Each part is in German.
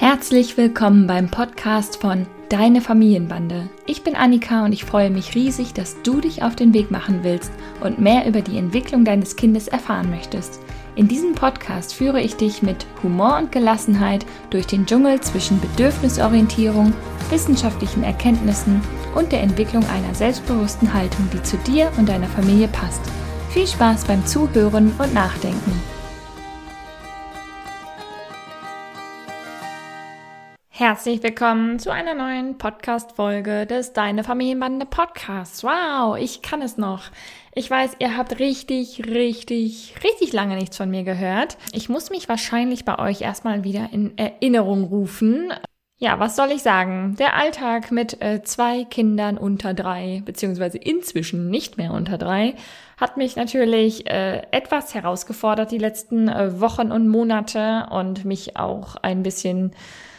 Herzlich willkommen beim Podcast von Deine Familienbande. Ich bin Annika und ich freue mich riesig, dass du dich auf den Weg machen willst und mehr über die Entwicklung deines Kindes erfahren möchtest. In diesem Podcast führe ich dich mit Humor und Gelassenheit durch den Dschungel zwischen Bedürfnisorientierung, wissenschaftlichen Erkenntnissen und der Entwicklung einer selbstbewussten Haltung, die zu dir und deiner Familie passt. Viel Spaß beim Zuhören und Nachdenken. Herzlich willkommen zu einer neuen Podcast-Folge des Deine Familienbande Podcasts. Wow, ich kann es noch. Ich weiß, ihr habt richtig lange nichts von mir gehört. Ich muss mich wahrscheinlich bei euch erstmal wieder in Erinnerung rufen. Ja, was soll ich sagen? Der Alltag mit 2 Kindern unter 3, beziehungsweise inzwischen nicht mehr unter 3, hat mich natürlich etwas herausgefordert die letzten Wochen und Monate und mich auch ein bisschen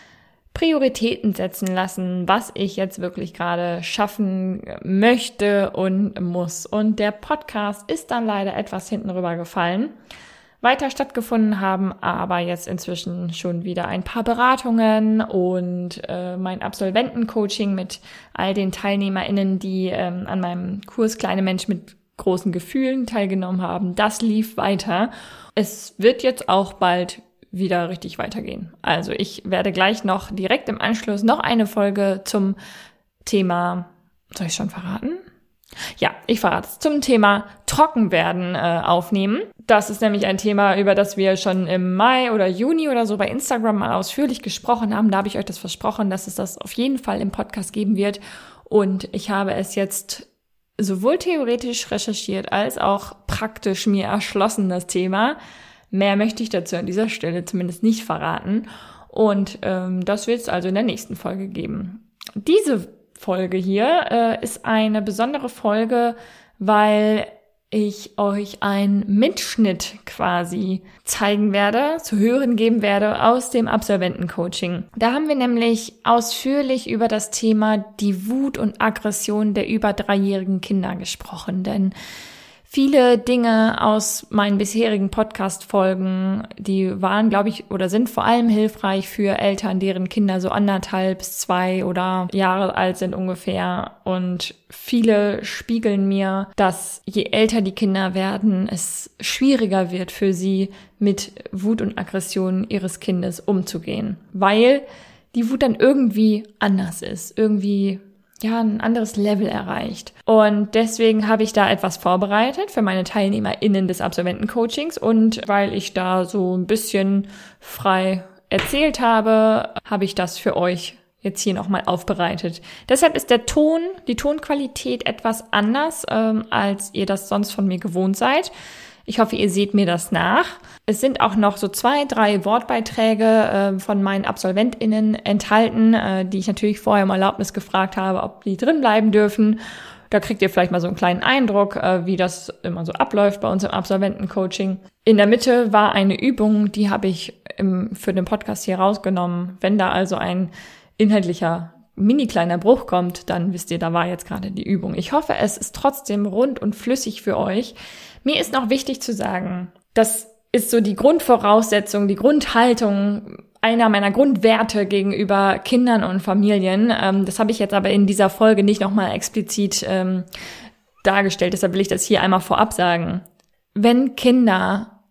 Prioritäten setzen lassen, was ich jetzt wirklich gerade schaffen möchte und muss. Und der Podcast ist dann leider etwas hinten rüber gefallen. Weiter stattgefunden haben aber jetzt inzwischen schon wieder ein paar Beratungen und mein Absolventencoaching mit all den TeilnehmerInnen, die an meinem Kurs Kleine Menschen mit großen Gefühlen teilgenommen haben. Das lief weiter. Es wird jetzt auch bald wieder richtig weitergehen. Also ich werde gleich noch direkt im Anschluss noch eine Folge zum Thema, soll ich schon verraten? Ja, ich verrate es, zum Thema Trockenwerden aufnehmen. Das ist nämlich ein Thema, über das wir schon im Mai oder Juni oder so bei Instagram mal ausführlich gesprochen haben. Da habe ich euch das versprochen, dass es das auf jeden Fall im Podcast geben wird. Und ich habe es jetzt sowohl theoretisch recherchiert als auch praktisch mir erschlossen, das Thema. Mehr möchte ich dazu an dieser Stelle zumindest nicht verraten. Und das wird es also in der nächsten Folge geben. Diese Folge hier ist eine besondere Folge, weil ich euch einen Mitschnitt quasi zeigen werde, zu hören geben werde aus dem Absolventencoaching. Da haben wir nämlich ausführlich über das Thema die Wut und Aggression der über 3-jährigen Kinder gesprochen, denn viele Dinge aus meinen bisherigen Podcast-Folgen, die waren, glaube ich, oder sind vor allem hilfreich für Eltern, deren Kinder so 1,5 bis 2 oder Jahre alt sind ungefähr. Und viele spiegeln mir, dass je älter die Kinder werden, es schwieriger wird für sie, mit Wut und Aggression ihres Kindes umzugehen. Weil die Wut dann irgendwie anders ist, irgendwie ein anderes Level erreicht. Und deswegen habe ich da etwas vorbereitet für meine TeilnehmerInnen des Absolventencoachings und weil ich da so ein bisschen frei erzählt habe, habe ich das für euch jetzt hier nochmal aufbereitet. Deshalb ist die Tonqualität etwas anders, als ihr das sonst von mir gewohnt seid. Ich hoffe, ihr seht mir das nach. Es sind auch noch so 2, 3 Wortbeiträge von meinen AbsolventInnen enthalten, die ich natürlich vorher um Erlaubnis gefragt habe, ob die drin bleiben dürfen. Da kriegt ihr vielleicht mal so einen kleinen Eindruck, wie das immer so abläuft bei uns im Absolventencoaching. In der Mitte war eine Übung, die habe ich für den Podcast hier rausgenommen. Wenn da also ein inhaltlicher mini-kleiner Bruch kommt, dann wisst ihr, da war jetzt gerade die Übung. Ich hoffe, es ist trotzdem rund und flüssig für euch. Mir ist noch wichtig zu sagen, das ist so die Grundvoraussetzung, die Grundhaltung, einer meiner Grundwerte gegenüber Kindern und Familien. Das habe ich jetzt aber in dieser Folge nicht nochmal explizit dargestellt, deshalb will ich das hier einmal vorab sagen. Wenn Kinder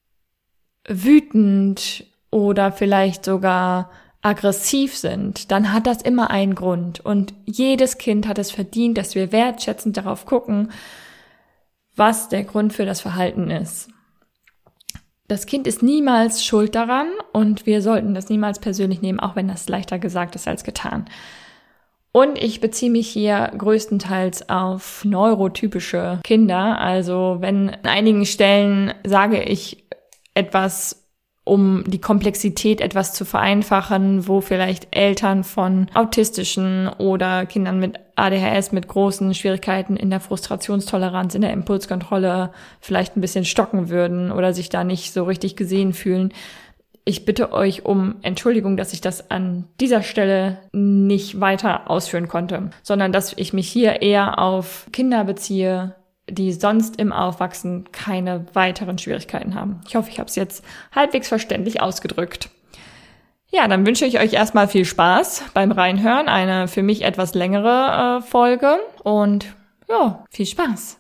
wütend oder vielleicht sogar aggressiv sind, dann hat das immer einen Grund. Und jedes Kind hat es verdient, dass wir wertschätzend darauf gucken, was der Grund für das Verhalten ist. Das Kind ist niemals schuld daran und wir sollten das niemals persönlich nehmen, auch wenn das leichter gesagt ist als getan. Und ich beziehe mich hier größtenteils auf neurotypische Kinder. Also wenn an einigen Stellen sage ich etwas, um die Komplexität etwas zu vereinfachen, wo vielleicht Eltern von autistischen oder Kindern mit ADHS mit großen Schwierigkeiten in der Frustrationstoleranz, in der Impulskontrolle vielleicht ein bisschen stocken würden oder sich da nicht so richtig gesehen fühlen. Ich bitte euch um Entschuldigung, dass ich das an dieser Stelle nicht weiter ausführen konnte, sondern dass ich mich hier eher auf Kinder beziehe, die sonst im Aufwachsen keine weiteren Schwierigkeiten haben. Ich hoffe, ich habe es jetzt halbwegs verständlich ausgedrückt. Ja, dann wünsche ich euch erstmal viel Spaß beim Reinhören. Eine für mich etwas längere Folge und ja, viel Spaß.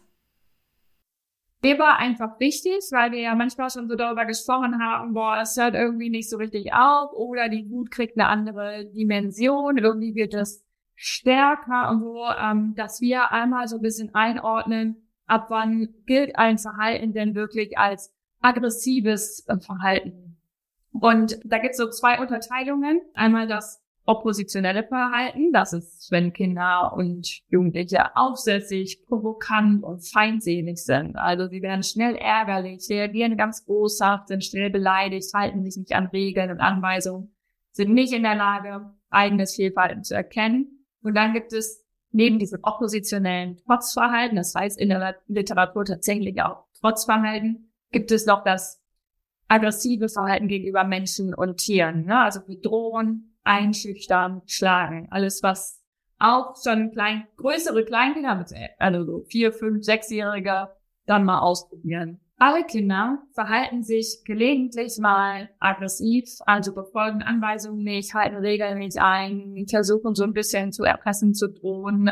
Mir war einfach wichtig, weil wir ja manchmal schon so darüber gesprochen haben, boah, es hört irgendwie nicht so richtig auf oder die Wut kriegt eine andere Dimension, irgendwie wird es stärker und so, dass wir einmal so ein bisschen einordnen, ab wann gilt ein Verhalten denn wirklich als aggressives Verhalten. Und da gibt es so 2 Unterteilungen. Einmal das oppositionelle Verhalten, das ist, wenn Kinder und Jugendliche aufsässig, provokant und feindselig sind. Also sie werden schnell ärgerlich, reagieren ganz boshaft, sind schnell beleidigt, halten sich nicht an Regeln und Anweisungen, sind nicht in der Lage, eigenes Fehlverhalten zu erkennen. Und dann gibt es neben diesem oppositionellen Trotzverhalten, das heißt in der Literatur tatsächlich auch Trotzverhalten, gibt es noch das aggressive Verhalten gegenüber Menschen und Tieren, ne? Also bedrohen, einschüchtern, schlagen. Alles, was auch schon größere Kleinkinder, also so 4-, 5-, 6-Jährige, dann mal ausprobieren. Alle Kinder verhalten sich gelegentlich mal aggressiv, also befolgen Anweisungen nicht, halten Regeln nicht ein, versuchen so ein bisschen zu erpressen, zu drohen,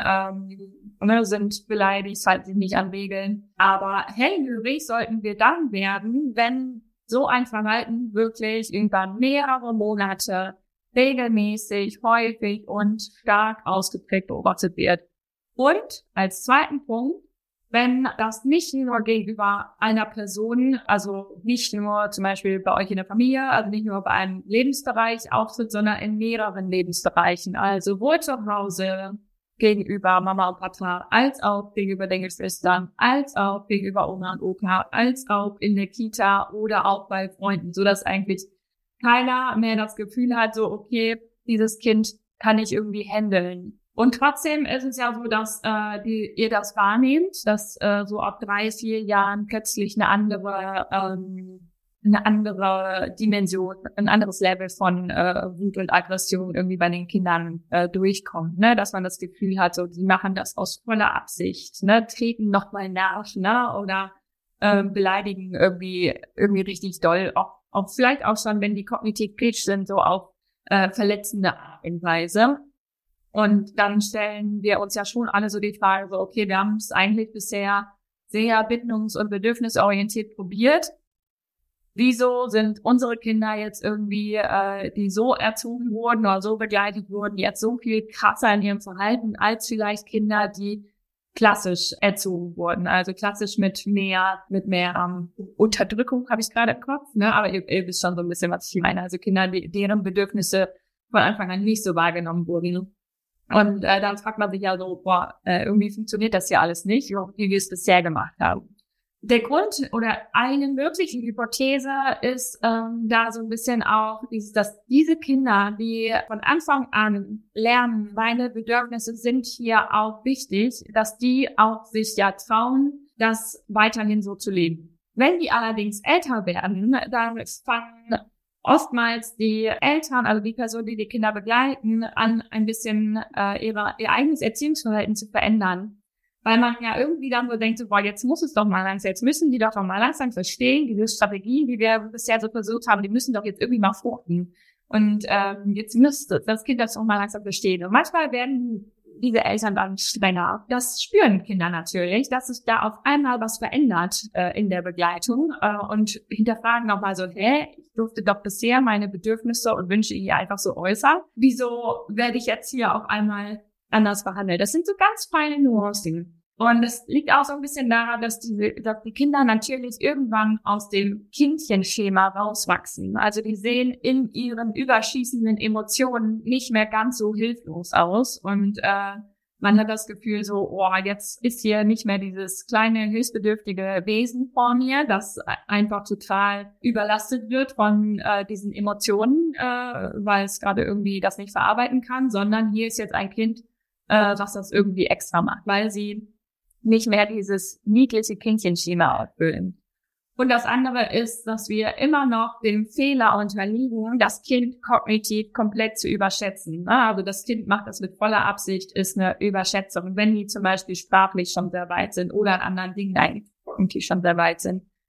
sind beleidigt, halten sich nicht an Regeln. Aber hellhörig sollten wir dann werden, wenn so ein Verhalten wirklich über mehrere Monate regelmäßig, häufig und stark ausgeprägt beobachtet wird. Und als zweiten Punkt, wenn das nicht nur gegenüber einer Person, also nicht nur zum Beispiel bei euch in der Familie, also nicht nur bei einem Lebensbereich auftritt, sondern in mehreren Lebensbereichen, also sowohl zu Hause, gegenüber Mama und Papa, als auch gegenüber den Geschwistern, als auch gegenüber Oma und Opa, als auch in der Kita oder auch bei Freunden, so dass eigentlich keiner mehr das Gefühl hat, so okay, dieses Kind kann ich irgendwie handeln. Und trotzdem ist es ja so, dass ihr das wahrnehmt, dass so ab 3, 4 Jahren plötzlich eine andere Dimension, ein anderes Level von Wut und Aggression irgendwie bei den Kindern durchkommt, ne, dass man das Gefühl hat, so die machen das aus voller Absicht, ne, treten nochmal nach, ne, oder beleidigen irgendwie richtig doll, auch vielleicht auch schon, wenn die kognitiv pitch sind, so auf verletzende Art und Weise. Und dann stellen wir uns ja schon alle so die Frage, so okay, wir haben es eigentlich bisher sehr bindungs- und bedürfnisorientiert probiert. Wieso sind unsere Kinder jetzt irgendwie, die so erzogen wurden oder so begleitet wurden, jetzt so viel krasser in ihrem Verhalten als vielleicht Kinder, die klassisch erzogen wurden, also klassisch mit mehr Unterdrückung, habe ich gerade im Kopf, ne? Aber ihr wisst schon so ein bisschen, was ich meine. Also Kinder, deren Bedürfnisse von Anfang an nicht so wahrgenommen wurden. Und dann fragt man sich ja so, irgendwie funktioniert das ja alles nicht, wie wir es bisher gemacht haben. Der Grund oder eine mögliche Hypothese ist da so ein bisschen auch, dass diese Kinder, die von Anfang an lernen, meine Bedürfnisse sind hier auch wichtig, dass die auch sich ja trauen, das weiterhin so zu leben. Wenn die allerdings älter werden, dann fangen oftmals die Eltern, also die Personen, die die Kinder begleiten, an ein bisschen ihr eigenes Erziehungsverhalten zu verändern. Weil man ja irgendwie dann so denkt, so, jetzt muss es doch mal langsam, jetzt müssen die doch mal langsam verstehen, diese Strategie, die wir bisher so versucht haben, die müssen doch jetzt irgendwie mal fruchten. Und jetzt müsste das Kind das doch mal langsam verstehen. Und manchmal werden diese Eltern dann strenger. Das spüren Kinder natürlich, dass sich da auf einmal was verändert in der Begleitung und hinterfragen nochmal so, ich durfte doch bisher meine Bedürfnisse und Wünsche hier einfach so äußern. Wieso werde ich jetzt hier auf einmal anders behandelt? Das sind so ganz feine Nuancen. Und es liegt auch so ein bisschen daran, dass die Kinder natürlich irgendwann aus dem Kindchenschema rauswachsen. Also die sehen in ihren überschießenden Emotionen nicht mehr ganz so hilflos aus. Und man hat das Gefühl so, jetzt ist hier nicht mehr dieses kleine, hilfsbedürftige Wesen vor mir, das einfach total überlastet wird von diesen Emotionen, weil es gerade irgendwie das nicht verarbeiten kann, sondern hier ist jetzt ein Kind, was das irgendwie extra macht, weil sie nicht mehr dieses niedliche Kindchenschema ausfüllen. Und das andere ist, dass wir immer noch dem Fehler unterliegen, das Kind kognitiv komplett zu überschätzen. Also das Kind macht das mit voller Absicht, ist eine Überschätzung, wenn die zum Beispiel sprachlich schon sehr weit sind oder an anderen Dingen eigentlich kognitiv schon sehr weit sind.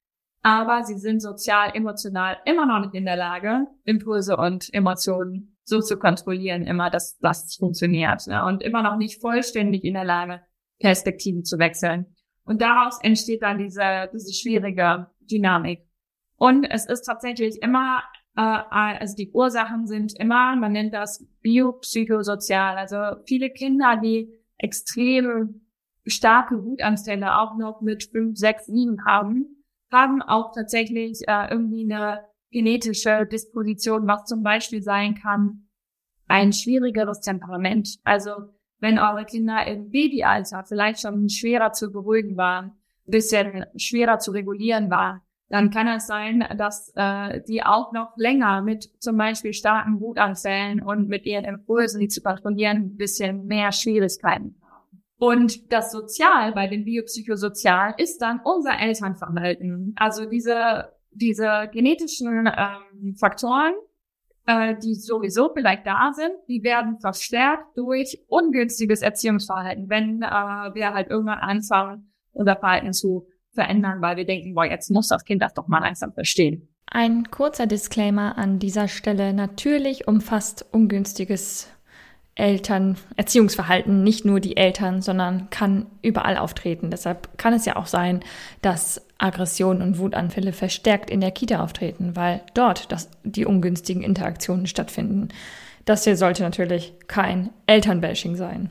aber sie sind sozial, emotional immer noch nicht in der Lage, Impulse und Emotionen so zu kontrollieren, immer, dass das funktioniert, ne? Und immer noch nicht vollständig in der Lage, Perspektiven zu wechseln. Und daraus entsteht dann diese schwierige Dynamik. Und es ist tatsächlich immer, also die Ursachen sind immer, man nennt das biopsychosozial. Also viele Kinder, die extrem starke Wutanfälle auch noch mit 5, 6, 7 haben auch tatsächlich irgendwie eine genetische Disposition, was zum Beispiel sein kann, ein schwierigeres Temperament. Also wenn eure Kinder im Babyalter vielleicht schon schwerer zu beruhigen waren, ein bisschen schwerer zu regulieren waren, dann kann es sein, dass die auch noch länger mit zum Beispiel starken Wutanfällen und mit ihren Impulsen, die zu kontrollieren, ein bisschen mehr Schwierigkeiten haben. Und das Sozial bei dem Biopsychosozial ist dann unser Elternverhalten. Also diese genetischen Faktoren, die sowieso vielleicht da sind, die werden verstärkt durch ungünstiges Erziehungsverhalten, wenn wir halt irgendwann anfangen, unser Verhalten zu verändern, weil wir denken, boah, jetzt muss das Kind das doch mal langsam verstehen. Ein kurzer Disclaimer an dieser Stelle. Natürlich umfasst ungünstiges Erziehungsverhalten nicht nur die Eltern, sondern kann überall auftreten. Deshalb kann es ja auch sein, dass Aggressionen und Wutanfälle verstärkt in der Kita auftreten, weil dort die ungünstigen Interaktionen stattfinden. Das hier sollte natürlich kein Elternbashing sein.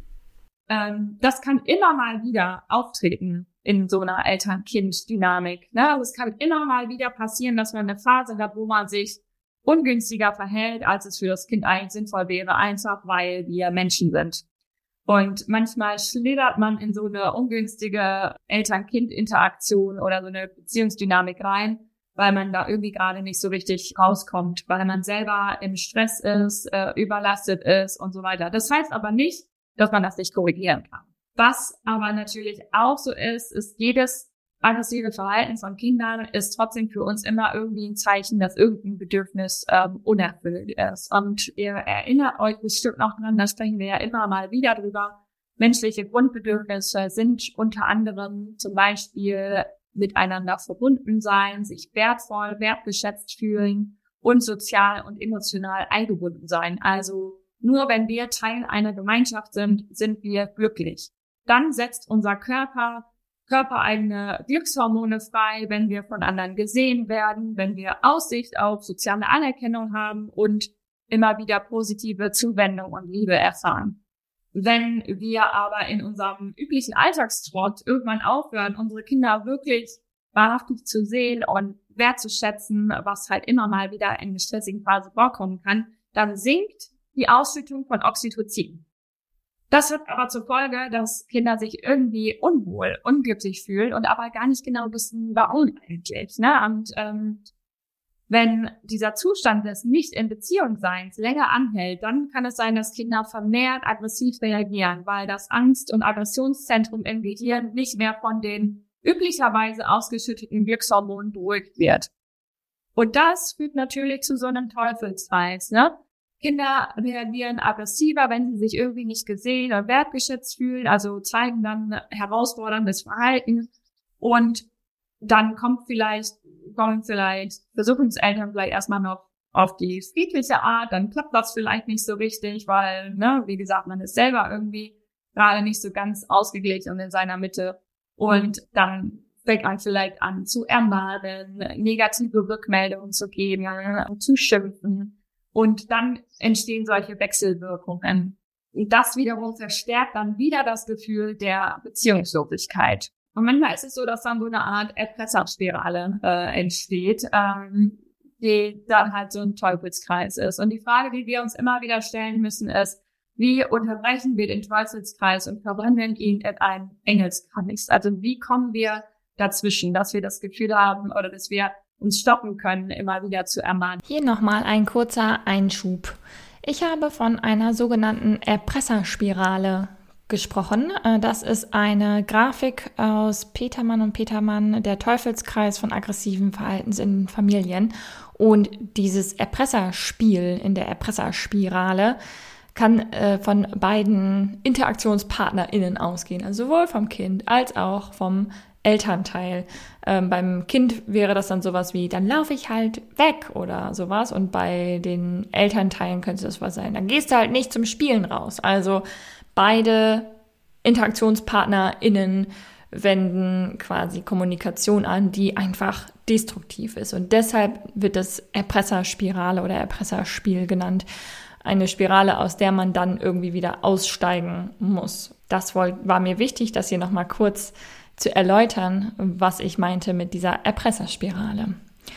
Das kann immer mal wieder auftreten in so einer Eltern-Kind-Dynamik. Ne? Also es kann immer mal wieder passieren, dass man eine Phase hat, wo man sich ungünstiger verhält, als es für das Kind eigentlich sinnvoll wäre, einfach weil wir Menschen sind. Und manchmal schlittert man in so eine ungünstige Eltern-Kind-Interaktion oder so eine Beziehungsdynamik rein, weil man da irgendwie gerade nicht so richtig rauskommt, weil man selber im Stress ist, überlastet ist und so weiter. Das heißt aber nicht, dass man das nicht korrigieren kann. Was aber natürlich auch so ist jedes aggressive Verhalten von Kindern ist trotzdem für uns immer irgendwie ein Zeichen, dass irgendein Bedürfnis unerfüllt ist. Und ihr erinnert euch bestimmt noch dran, da sprechen wir ja immer mal wieder drüber. Menschliche Grundbedürfnisse sind unter anderem zum Beispiel miteinander verbunden sein, sich wertvoll, wertgeschätzt fühlen und sozial und emotional eingebunden sein. Also nur wenn wir Teil einer Gemeinschaft sind, sind wir glücklich. Dann setzt unser körpereigene Glückshormone frei, wenn wir von anderen gesehen werden, wenn wir Aussicht auf soziale Anerkennung haben und immer wieder positive Zuwendung und Liebe erfahren. Wenn wir aber in unserem üblichen Alltagstrott irgendwann aufhören, unsere Kinder wirklich wahrhaftig zu sehen und wertzuschätzen, was halt immer mal wieder in einer stressigen Phase vorkommen kann, dann sinkt die Ausschüttung von Oxytocin. Das hat aber zur Folge, dass Kinder sich irgendwie unwohl, unglücklich fühlen und aber gar nicht genau wissen, warum eigentlich. Ne? Und wenn dieser Zustand des Nicht-in-Beziehung-Seins länger anhält, dann kann es sein, dass Kinder vermehrt aggressiv reagieren, weil das Angst- und Aggressionszentrum im Gehirn nicht mehr von den üblicherweise ausgeschütteten Glückshormonen beruhigt wird. Und das führt natürlich zu so einem Teufelskreis, ne? Kinder reagieren aggressiver, wenn sie sich irgendwie nicht gesehen oder wertgeschätzt fühlen, also zeigen dann herausforderndes Verhalten und dann versuchen es Eltern vielleicht erstmal noch auf die friedliche Art, dann klappt das vielleicht nicht so richtig, weil, ne, wie gesagt, man ist selber irgendwie gerade nicht so ganz ausgeglichen und in seiner Mitte und dann fängt man vielleicht an zu ermahnen, negative Rückmeldungen zu geben, zu schimpfen. Und dann entstehen solche Wechselwirkungen. Und das wiederum verstärkt dann wieder das Gefühl der Beziehungslosigkeit. Und manchmal ist es so, dass dann so eine Art Erpresserspirale entsteht, die dann halt so ein Teufelskreis ist. Und die Frage, die wir uns immer wieder stellen müssen, ist, wie unterbrechen wir den Teufelskreis und verwandeln ihn in einen Engelskreis? Also wie kommen wir dazwischen, dass wir das Gefühl haben oder dass wir uns stoppen können, immer wieder zu ermahnen. Hier nochmal ein kurzer Einschub. Ich habe von einer sogenannten Erpresserspirale gesprochen. Das ist eine Grafik aus Petermann und Petermann, der Teufelskreis von aggressiven Verhaltens in Familien. Und dieses Erpresserspiel in der Erpresserspirale kann von beiden InteraktionspartnerInnen ausgehen, also sowohl vom Kind als auch vom Elternteil. Beim Kind wäre das dann sowas wie, dann laufe ich halt weg oder sowas. Und bei den Elternteilen könnte das was sein. Dann gehst du halt nicht zum Spielen raus. Also beide InteraktionspartnerInnen wenden quasi Kommunikation an, die einfach destruktiv ist. Und deshalb wird das Erpresserspirale oder Erpresserspiel genannt. Eine Spirale, aus der man dann irgendwie wieder aussteigen muss. Das war mir wichtig, das hier nochmal kurz zu erläutern, was ich meinte mit dieser Erpresserspirale.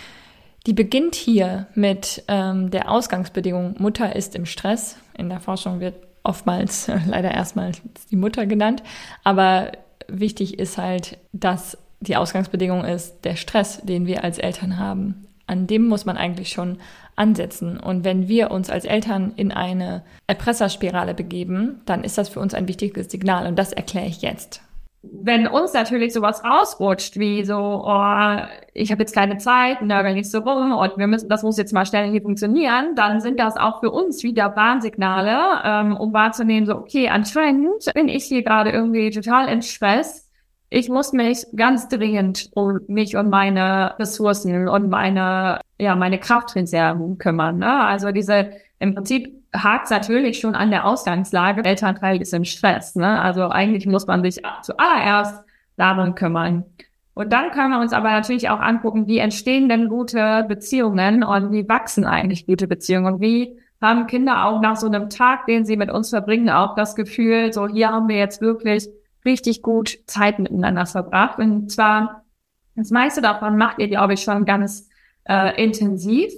Die beginnt hier mit der Ausgangsbedingung, Mutter ist im Stress. In der Forschung wird oftmals leider erstmals die Mutter genannt, aber wichtig ist halt, dass die Ausgangsbedingung ist der Stress, den wir als Eltern haben. An dem muss man eigentlich schon ansetzen. Und wenn wir uns als Eltern in eine Erpresserspirale begeben, dann ist das für uns ein wichtiges Signal. Und das erkläre ich jetzt. Wenn uns natürlich sowas rausrutscht, wie so, oh, ich habe jetzt keine Zeit, nörgel nicht so rum und das muss jetzt mal schnell hier funktionieren, dann sind das auch für uns wieder Warnsignale, um wahrzunehmen, so, okay, anscheinend bin ich hier gerade irgendwie total in Stress. Ich muss mich ganz dringend um mich und meine Ressourcen und meine Kraftreserven kümmern, ne? Also im Prinzip hakt natürlich schon an der Ausgangslage. Der Elternteil ist im Stress, ne? Also eigentlich muss man sich zuallererst darum kümmern. Und dann können wir uns aber natürlich auch angucken, wie entstehen denn gute Beziehungen und wie wachsen eigentlich gute Beziehungen und wie haben Kinder auch nach so einem Tag, den sie mit uns verbringen, auch das Gefühl, so hier haben wir jetzt wirklich richtig gut Zeit miteinander verbracht. Und zwar, das meiste davon macht ihr, glaube ich, schon ganz intuitiv,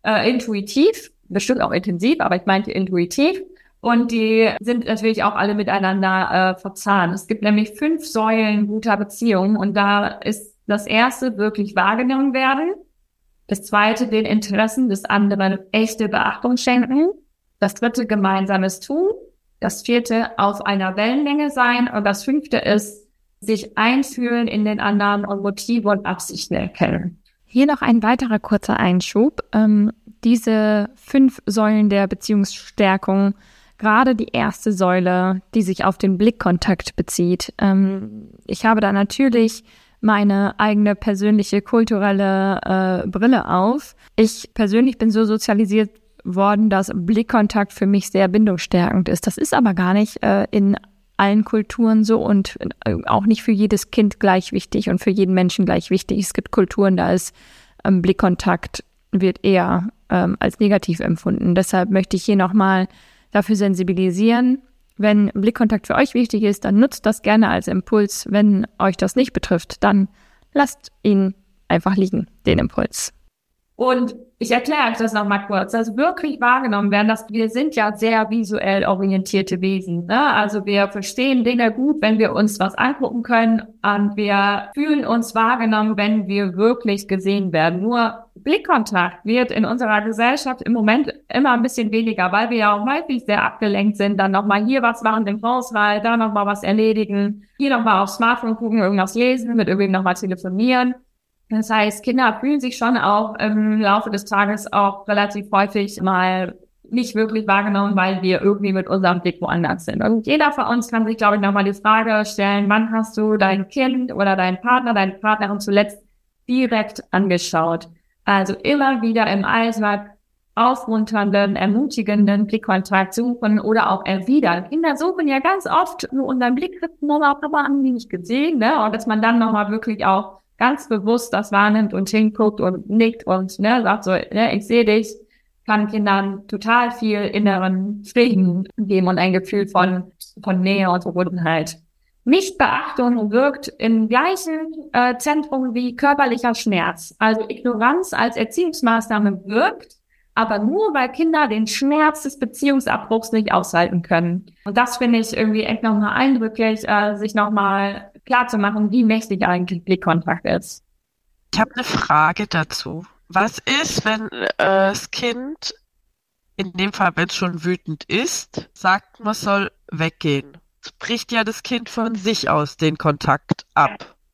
bestimmt auch intensiv, aber ich meinte intuitiv. Und die sind natürlich auch alle miteinander verzahnt. Es gibt nämlich 5 Säulen guter Beziehungen und da ist das erste wirklich wahrgenommen werden. Das zweite, den Interessen des anderen echte Beachtung schenken. Das dritte, gemeinsames Tun. Das vierte, auf einer Wellenlänge sein. Und das 5. ist, sich einfühlen in den anderen und Motive und Absichten erkennen. Hier noch ein weiterer kurzer Einschub. Diese 5 Säulen der Beziehungsstärkung, gerade die erste Säule, die sich auf den Blickkontakt bezieht. Ich habe da natürlich meine eigene persönliche kulturelle Brille auf. Ich persönlich bin so sozialisiert worden, dass Blickkontakt für mich sehr bindungsstärkend ist. Das ist aber gar nicht in allen Kulturen so und auch nicht für jedes Kind gleich wichtig und für jeden Menschen gleich wichtig. Es gibt Kulturen, da ist Blickkontakt wird eher als negativ empfunden. Deshalb möchte ich hier nochmal dafür sensibilisieren. Wenn Blickkontakt für euch wichtig ist, dann nutzt das gerne als Impuls. Wenn euch das nicht betrifft, dann lasst ihn einfach liegen, den Impuls. Und ich erkläre euch das nochmal kurz, dass wirklich wahrgenommen werden, dass wir sind ja sehr visuell orientierte Wesen, ne? Also wir verstehen Dinge gut, wenn wir uns was angucken können und wir fühlen uns wahrgenommen, wenn wir wirklich gesehen werden. Nur Blickkontakt wird in unserer Gesellschaft im Moment immer ein bisschen weniger, weil wir ja auch häufig sehr abgelenkt sind, dann nochmal hier was machen im Haushalt, da nochmal was erledigen, hier nochmal aufs Smartphone gucken, irgendwas lesen, mit irgendwem nochmal telefonieren. Das heißt, Kinder fühlen sich schon auch im Laufe des Tages auch relativ häufig mal nicht wirklich wahrgenommen, weil wir irgendwie mit unserem Blick woanders sind. Und jeder von uns kann sich, glaube ich, nochmal die Frage stellen, wann hast du dein Kind oder deinen Partner, deine Partnerin zuletzt direkt angeschaut? Also immer wieder im Alltag aufmunternden, ermutigenden Blickkontakt suchen oder auch erwidern. Kinder suchen ja ganz oft nur unseren Blick, Mama, Papa haben die nicht gesehen, ne? Und dass man dann nochmal wirklich auch ganz bewusst das wahrnimmt und hinguckt und nickt und sagt so, ich sehe dich, kann Kindern total viel inneren Frieden geben und ein Gefühl von Nähe und Verbundenheit. Nichtbeachtung wirkt im gleichen Zentrum wie körperlicher Schmerz. Also Ignoranz als Erziehungsmaßnahme wirkt, aber nur, weil Kinder den Schmerz des Beziehungsabbruchs nicht aushalten können. Und das finde ich irgendwie echt nochmal eindrücklich, sich nochmal klar zu machen, wie mächtig eigentlich Blickkontakt ist. Ich habe eine Frage dazu. Was ist, wenn das Kind, in dem Fall, wenn es schon wütend ist, sagt, man soll weggehen? Es bricht ja das Kind von sich aus den Kontakt ab.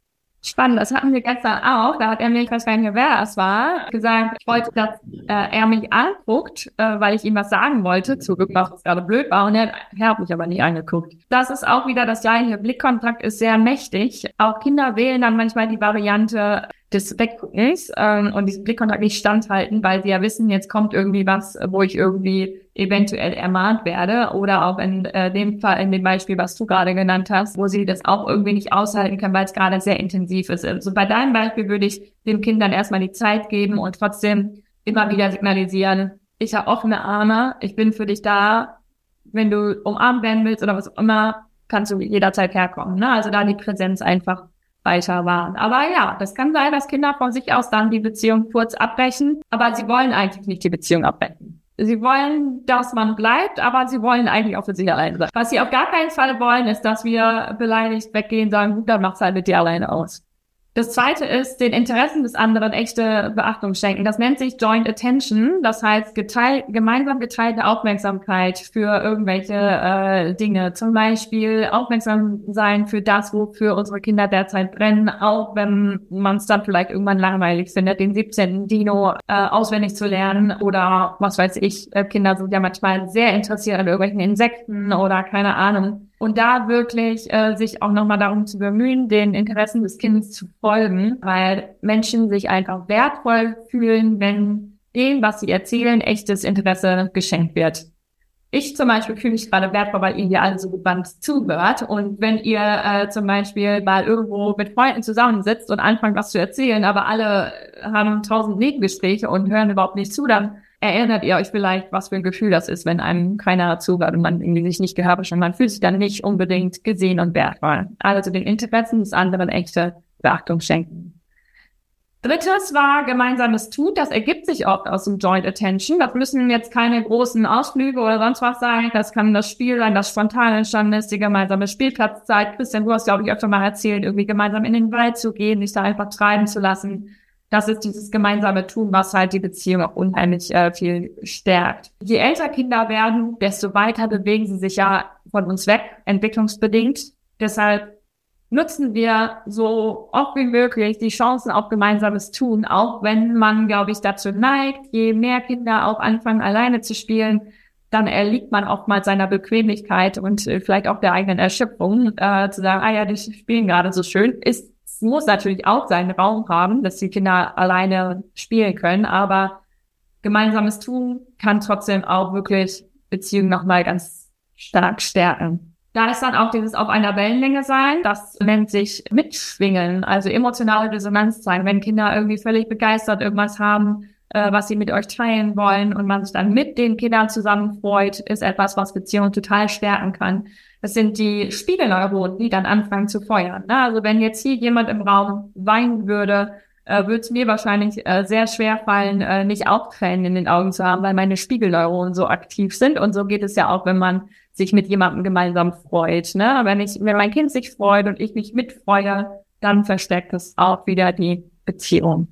spannend, das hatten wir gestern auch. Da hat er mir, ich weiß gar nicht mehr, wer das war, gesagt, ich wollte, dass er mich anguckt, weil ich ihm was sagen wollte, zu irgendwas, was gerade blöd war. Und er hat mich aber nicht angeguckt. Das ist auch wieder das gleiche. Blickkontakt ist sehr mächtig. Auch Kinder wählen dann manchmal die Variante des Wegguckens und diesen Blickkontakt nicht standhalten, weil sie ja wissen, jetzt kommt irgendwie was, wo ich irgendwie eventuell ermahnt werde, oder auch in dem Fall, in dem Beispiel, was du gerade genannt hast, wo sie das auch irgendwie nicht aushalten können, weil es gerade sehr intensiv ist. Also bei deinem Beispiel würde ich den Kindern erstmal die Zeit geben und trotzdem immer wieder signalisieren, ich habe offene Arme, ich bin für dich da, wenn du umarmt werden willst oder was auch immer, kannst du jederzeit herkommen. Ne? Also da die Präsenz einfach weiter waren. Aber ja, das kann sein, dass Kinder von sich aus dann die Beziehung kurz abbrechen, aber sie wollen eigentlich nicht die Beziehung abbrechen. Sie wollen, dass man bleibt, aber sie wollen eigentlich auch für sich alleine sein. Was sie auf gar keinen Fall wollen, ist, dass wir beleidigt weggehen, sagen, gut, dann macht's halt mit dir alleine aus. Das Zweite ist, den Interessen des anderen echte Beachtung schenken. Das nennt sich Joint Attention. Das heißt, gemeinsam geteilte Aufmerksamkeit für irgendwelche Dinge. Zum Beispiel aufmerksam sein für das, wofür unsere Kinder derzeit brennen, auch wenn man es dann vielleicht irgendwann langweilig findet, den 17. Dino auswendig zu lernen oder was weiß ich. Kinder sind ja manchmal sehr interessiert an irgendwelchen Insekten oder keine Ahnung. Und da wirklich sich auch nochmal darum zu bemühen, den Interessen des Kindes zu folgen, weil Menschen sich einfach wertvoll fühlen, wenn dem, was sie erzählen, echtes Interesse geschenkt wird. Ich zum Beispiel fühle mich gerade wertvoll, weil ihr hier alle so gebannt zuhört. Und wenn ihr zum Beispiel mal irgendwo mit Freunden zusammensitzt und anfangt, was zu erzählen, aber alle haben 1000 Nebengespräche und hören überhaupt nicht zu, dann erinnert ihr euch vielleicht, was für ein Gefühl das ist, wenn einem keiner zuhört und man irgendwie sich nicht gehört hat. Man fühlt sich dann nicht unbedingt gesehen und wertvoll. Also den Interessen des anderen echte Beachtung schenken. Drittes war gemeinsames Tun. Das ergibt sich oft aus dem Joint Attention. Das müssen jetzt keine großen Ausflüge oder sonst was sein. Das kann das Spiel sein, das spontan entstanden ist, die gemeinsame Spielplatzzeit. Christian, du hast, glaube ich, öfter mal erzählt, irgendwie gemeinsam in den Wald zu gehen, sich da einfach treiben zu lassen. Das ist dieses gemeinsame Tun, was halt die Beziehung auch unheimlich viel stärkt. Je älter Kinder werden, desto weiter bewegen sie sich ja von uns weg, entwicklungsbedingt. Deshalb nutzen wir so oft wie möglich die Chancen auf gemeinsames Tun, auch wenn man, glaube ich, dazu neigt, je mehr Kinder auch anfangen, alleine zu spielen, dann erliegt man oftmals seiner Bequemlichkeit und vielleicht auch der eigenen Erschöpfung, zu sagen, ja, die spielen gerade so schön. Es muss natürlich auch seinen Raum haben, dass die Kinder alleine spielen können, aber gemeinsames Tun kann trotzdem auch wirklich Beziehungen nochmal ganz stark stärken. Da ist dann auch dieses auf einer Wellenlänge sein, das nennt sich Mitschwingen, also emotionale Resonanz sein. Wenn Kinder irgendwie völlig begeistert irgendwas haben, was sie mit euch teilen wollen und man sich dann mit den Kindern zusammen freut, ist etwas, was Beziehungen total stärken kann. Das sind die Spiegelneuronen, die dann anfangen zu feuern. Also wenn jetzt hier jemand im Raum weinen würde, würde es mir wahrscheinlich sehr schwer fallen, nicht auch Tränen in den Augen zu haben, weil meine Spiegelneuronen so aktiv sind. Und so geht es ja auch, wenn man sich mit jemandem gemeinsam freut. Ne? Wenn mein Kind sich freut und ich mich mitfreue, dann verstärkt es auch wieder die Beziehung.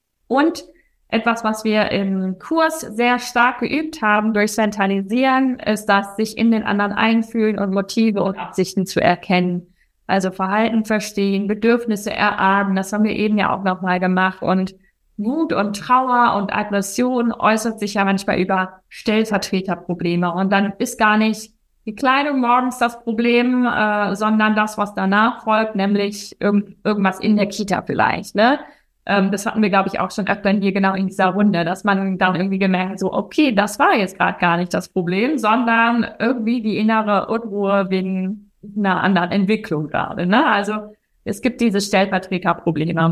Und etwas, was wir im Kurs sehr stark geübt haben durch Zentralisieren, ist das sich in den anderen einfühlen und Motive und Absichten zu erkennen. Also Verhalten verstehen, Bedürfnisse erahnen, das haben wir eben ja auch nochmal gemacht. Und Wut und Trauer und Aggression äußert sich ja manchmal über Stellvertreterprobleme. Und dann ist gar nicht die Kleidung morgens das Problem, sondern das, was danach folgt, nämlich irgendwas in der Kita vielleicht, ne? Das hatten wir, glaube ich, auch schon öfter hier genau in dieser Runde, dass man dann irgendwie gemerkt hat, so, okay, das war jetzt gerade gar nicht das Problem, sondern irgendwie die innere Unruhe wegen einer anderen Entwicklung gerade, ne? Also es gibt diese Stellvertreterprobleme.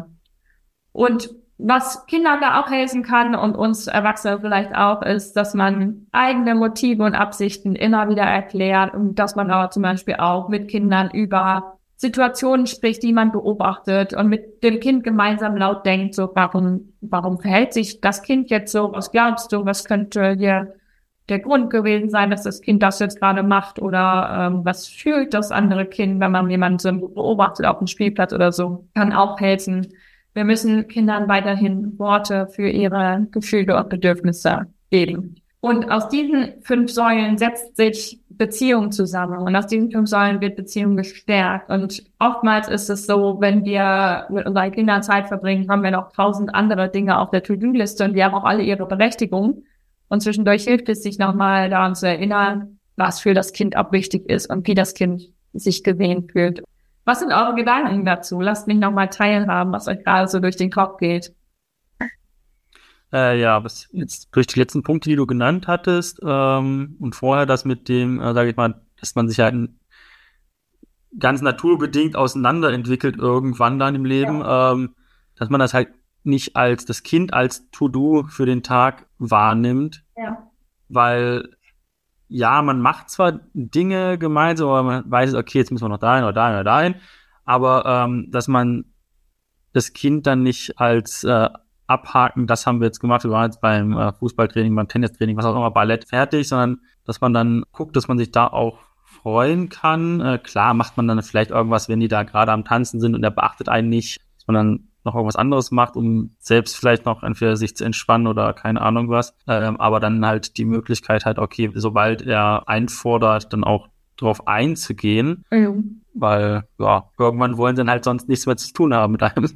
Und was Kindern da auch helfen kann und uns Erwachsene vielleicht auch, ist, dass man eigene Motive und Absichten immer wieder erklärt und dass man aber zum Beispiel auch mit Kindern über Situationen spricht, die man beobachtet und mit dem Kind gemeinsam laut denkt, so, warum verhält sich das Kind jetzt so? Was glaubst du? Was könnte hier der Grund gewesen sein, dass das Kind das jetzt gerade macht? Oder was fühlt das andere Kind, wenn man jemanden beobachtet auf dem Spielplatz oder so? Kann auch helfen. Wir müssen Kindern weiterhin Worte für ihre Gefühle und Bedürfnisse geben. Und aus diesen 5 Säulen setzt sich Beziehung zusammen. Und aus diesen 5 Säulen wird Beziehung gestärkt. Und oftmals ist es so, wenn wir mit unseren Kindern Zeit verbringen, haben wir noch 1000 andere Dinge auf der To-Do-Liste und die haben auch alle ihre Berechtigung. Und zwischendurch hilft es, sich nochmal daran zu erinnern, was für das Kind auch wichtig ist und wie das Kind sich gesehen fühlt. Was sind eure Gedanken dazu? Lasst mich nochmal teilhaben, was euch gerade so durch den Kopf geht. Was jetzt durch die letzten Punkte, die du genannt hattest, und vorher das mit dem, sage ich mal, dass man sich halt ganz naturbedingt auseinanderentwickelt irgendwann dann im Leben, dass man das halt nicht als das Kind als To-Do für den Tag wahrnimmt, weil ja, man macht zwar Dinge gemeinsam, aber man weiß, okay, jetzt müssen wir noch dahin oder dahin oder dahin, aber dass man das Kind dann nicht als abhaken, das haben wir jetzt gemacht, wir waren jetzt beim Fußballtraining, beim Tennistraining, was auch immer, Ballett fertig, sondern dass man dann guckt, dass man sich da auch freuen kann. Klar macht man dann vielleicht irgendwas, wenn die da gerade am Tanzen sind und er beachtet einen nicht, dass man dann noch irgendwas anderes macht, um selbst vielleicht noch entweder sich zu entspannen oder keine Ahnung was, aber dann halt die Möglichkeit halt, okay, sobald er einfordert, dann auch drauf einzugehen, weil irgendwann wollen sie dann halt sonst nichts mehr zu tun haben mit einem.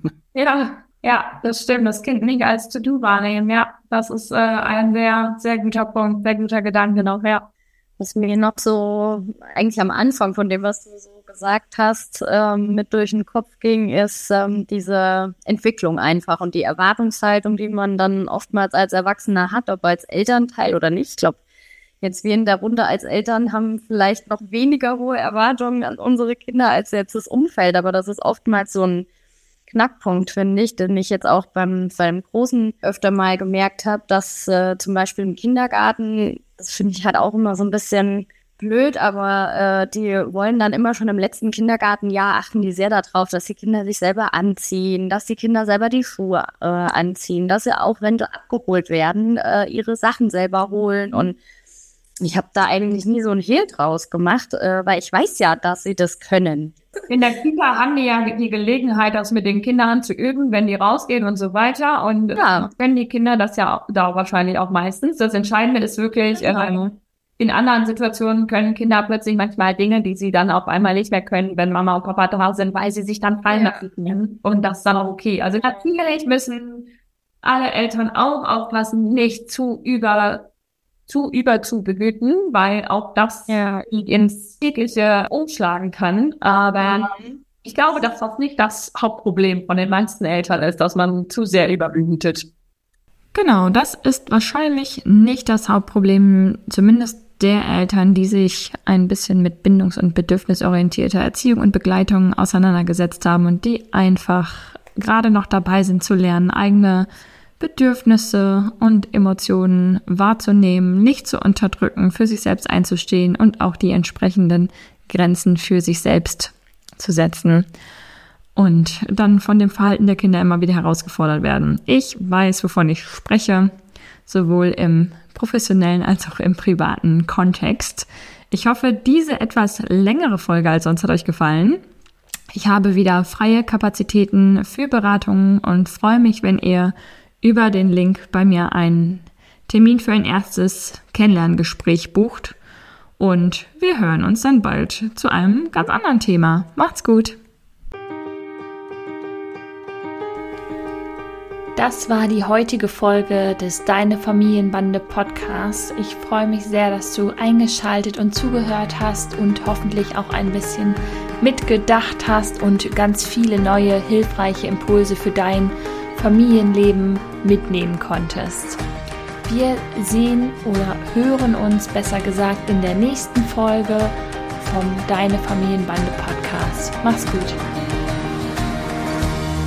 Ja, das stimmt. Das Kind nicht als To-Do wahrnehmen. Ja, das ist ein sehr, sehr guter Punkt, sehr guter Gedanke noch, ja. Was mir noch so eigentlich am Anfang von dem, was du so gesagt hast, mit durch den Kopf ging, ist diese Entwicklung einfach und die Erwartungshaltung, die man dann oftmals als Erwachsener hat, ob als Elternteil oder nicht. Ich glaube, jetzt wir in der Runde als Eltern haben vielleicht noch weniger hohe Erwartungen an unsere Kinder als jetzt das Umfeld, aber das ist oftmals so ein Knackpunkt, finde ich, den ich jetzt auch beim Großen öfter mal gemerkt habe, dass zum Beispiel im Kindergarten, das finde ich halt auch immer so ein bisschen blöd, aber die wollen dann immer schon im letzten Kindergartenjahr, achten die sehr darauf, dass die Kinder sich selber anziehen, dass die Kinder selber die Schuhe anziehen, dass sie auch, wenn sie abgeholt werden, ihre Sachen selber holen. Und ich habe da eigentlich nie so ein Hehl draus gemacht, weil ich weiß ja, dass sie das können. In der Kita haben die ja die Gelegenheit, das mit den Kindern zu üben, wenn die rausgehen und so weiter. Und können die Kinder das ja da wahrscheinlich auch meistens. Das Entscheidende ist wirklich, in anderen Situationen können Kinder plötzlich manchmal Dinge, die sie dann auf einmal nicht mehr können, wenn Mama und Papa draußen sind, weil sie sich dann fallen lassen. Und das ist dann auch okay. Also natürlich müssen alle Eltern auch aufpassen, nicht zu überzubehüten, weil auch das ins Tägliche umschlagen kann. Aber ich glaube, dass das nicht das Hauptproblem von den meisten Eltern ist, dass man zu sehr überbehütet. Genau, das ist wahrscheinlich nicht das Hauptproblem, zumindest der Eltern, die sich ein bisschen mit bindungs- und bedürfnisorientierter Erziehung und Begleitung auseinandergesetzt haben und die einfach gerade noch dabei sind zu lernen, eigene Bedürfnisse und Emotionen wahrzunehmen, nicht zu unterdrücken, für sich selbst einzustehen und auch die entsprechenden Grenzen für sich selbst zu setzen und dann von dem Verhalten der Kinder immer wieder herausgefordert werden. Ich weiß, wovon ich spreche, sowohl im professionellen als auch im privaten Kontext. Ich hoffe, diese etwas längere Folge als sonst hat euch gefallen. Ich habe wieder freie Kapazitäten für Beratungen und freue mich, wenn ihr über den Link bei mir einen Termin für ein erstes Kennenlerngespräch bucht. Und wir hören uns dann bald zu einem ganz anderen Thema. Macht's gut! Das war die heutige Folge des Deine Familienbande Podcasts. Ich freue mich sehr, dass du eingeschaltet und zugehört hast und hoffentlich auch ein bisschen mitgedacht hast und ganz viele neue, hilfreiche Impulse für dein Familienleben mitnehmen konntest. Wir sehen oder hören uns, besser gesagt, in der nächsten Folge vom Deine Familienbande Podcast. Mach's gut!